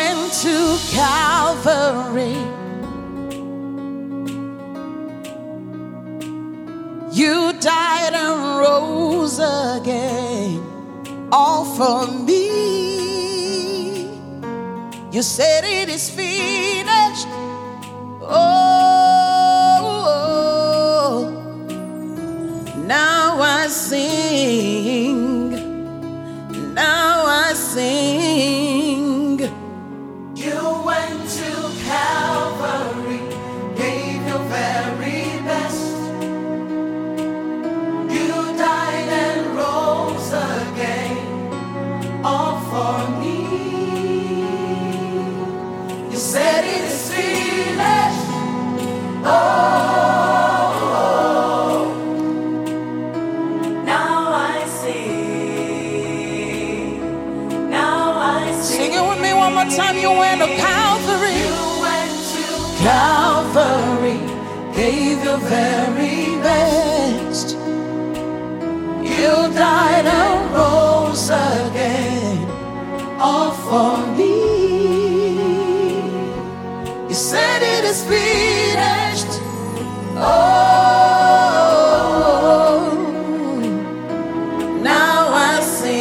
went to Calvary. You died and rose again, all for me. You said it is finished. Oh, now I sing. Now I sing. You went to Calvary, gave your very best. You died and rose again, all for me. You said it is finished. Oh, now I see. Now I see. Sing it with me one more time. You went to Calvary. You went to Calvary, gave your very best. You died and rose again, all for me. You said it is finished. Oh, now I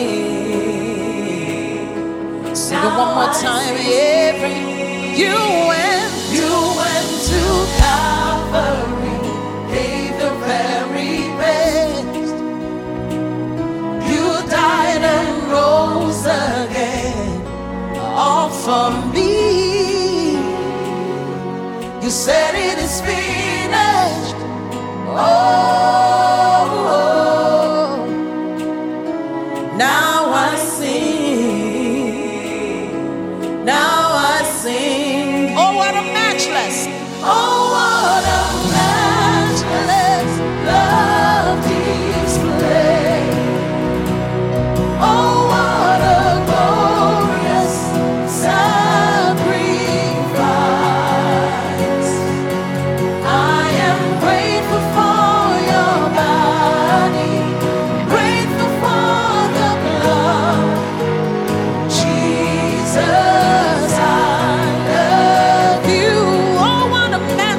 sing. Sing it one more time. You went to Calvary, gave the very best. You died and rose again, all for me. You said it is finished. Oh, now I sing. Now I sing. Oh, what a matchless. Oh, what a matchless love display. Oh, what a glorious sacrifice. I am grateful for your body, grateful for the blood. Jesus, I love you. Oh, what a man.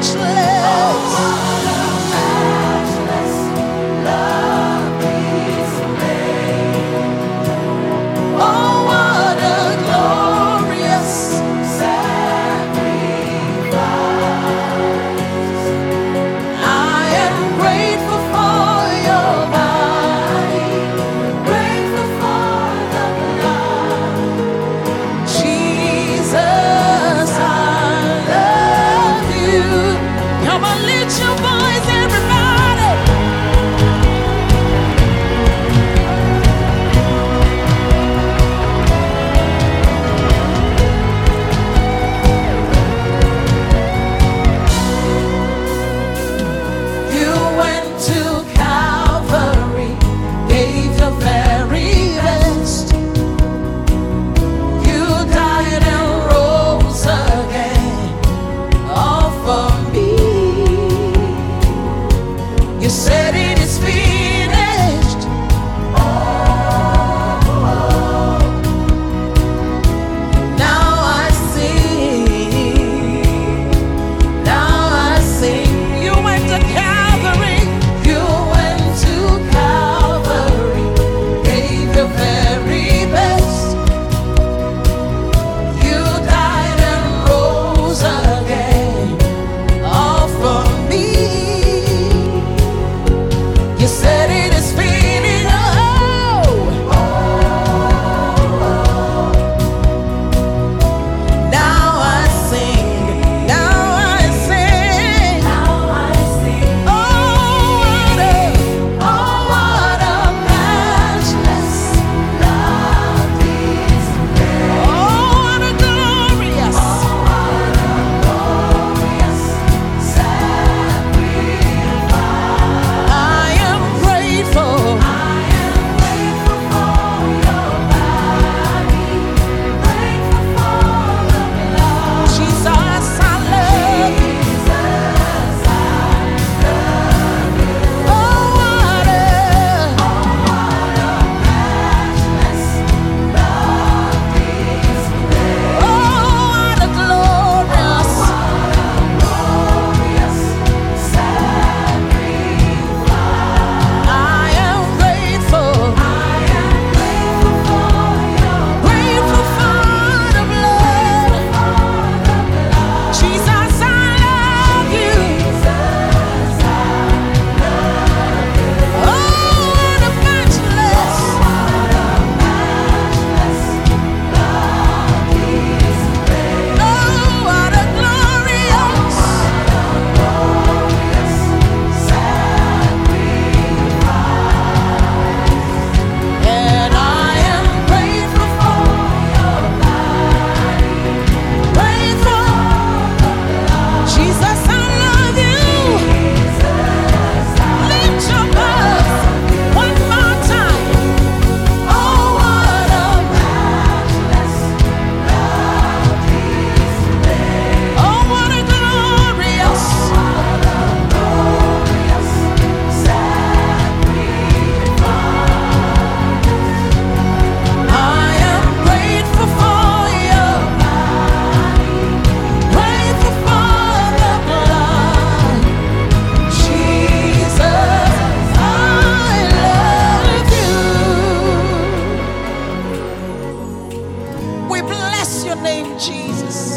name, Jesus.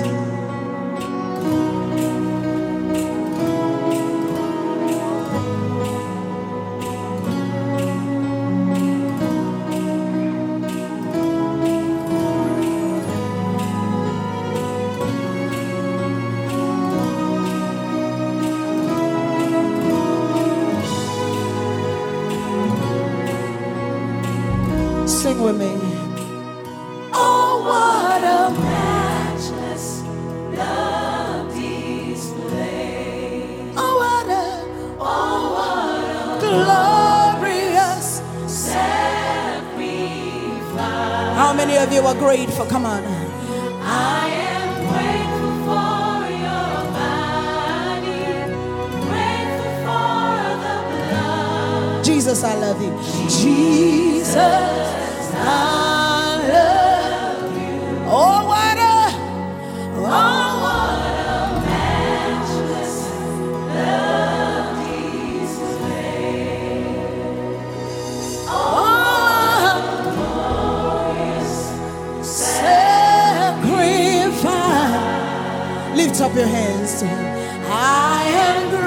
Sing with me. Oh, what a matchless love display. Oh, what a glorious sacrifice. How many of you are grateful? Come on. I am grateful for your body, grateful for the blood. Jesus, I love you. Jesus, I love you. Oh, what a Matchless love display. Glorious sacrifice. Lift up your hands to him. I am grateful.